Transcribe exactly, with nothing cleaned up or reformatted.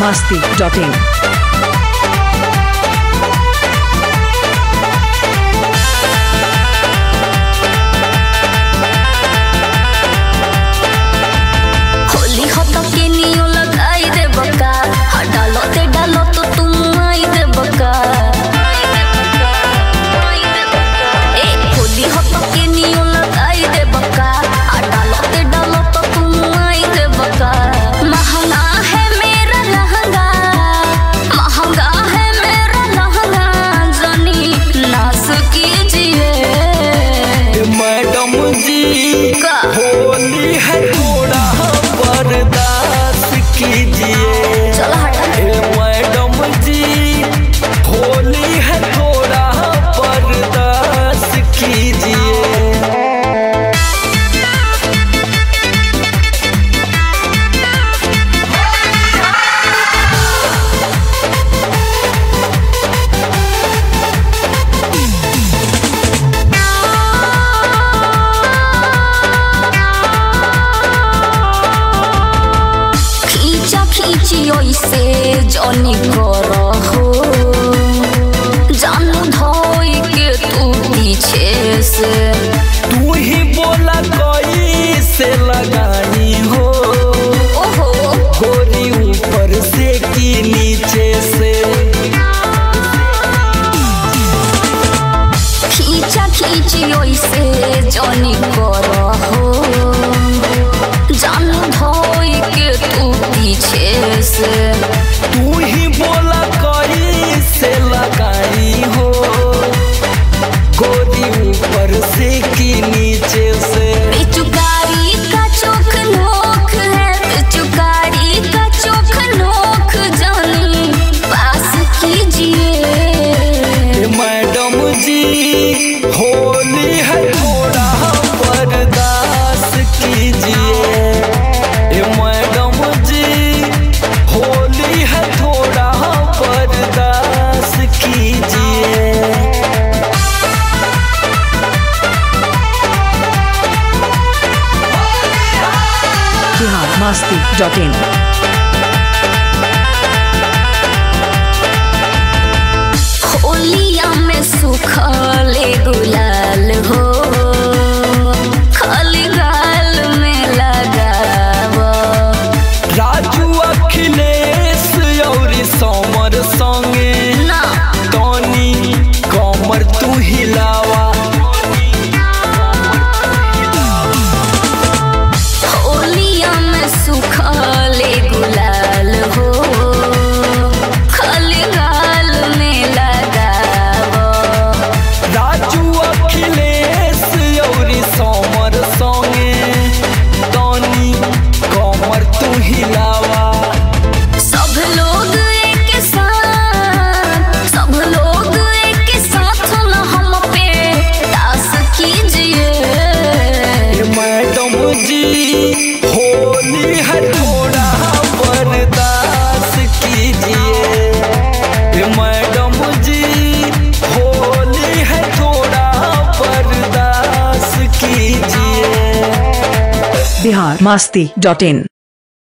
masti dot in. Holi है थोड़ा बर्दाश्त कीजिए। मैडम जी होली है थोड़ा बर्दाश्त कीजिए। से जानी करहो जानू धोई के तू पीछे से तू ही बोला कोई से लगानी हो। ओहो गोरी ऊपर से की नीचे से खींचा खींची से जानी करहो जानू धोई के तू पीछे से तू ही बोला कोई से लगाई हो। गोरी ऊपर से की नीचे से पिचुकारी का चोख नोख है पिचुकारी का चोख नोख जानी पास कीजिए। मैडम जी होली है थोड़ा बर्दाश्त कीजिए। मैडम जी होली है थोड़ा बर्दाश्त कीजिए। Bihar masti dot in. होलिया में सुखले गुलाल हो खाली गाल में लगावा। राजू अखिलेश और समर संगे ना तनी कमर तू हिलावा। होलिया में सुखले गुलाल हो खाली गाल में लगावा। राजू अखिलेश और समर संगे तनी कमर तू हिलावा। सब लोग एक साथ सब लोग एक साथ न हम पे दास कीजिए। मैडम जी होली है थोड़ा बर्दाश्त कीजिए। मैडम जी होली है थोड़ा बर्दाश्त कीजिए। Bihar masti dot in.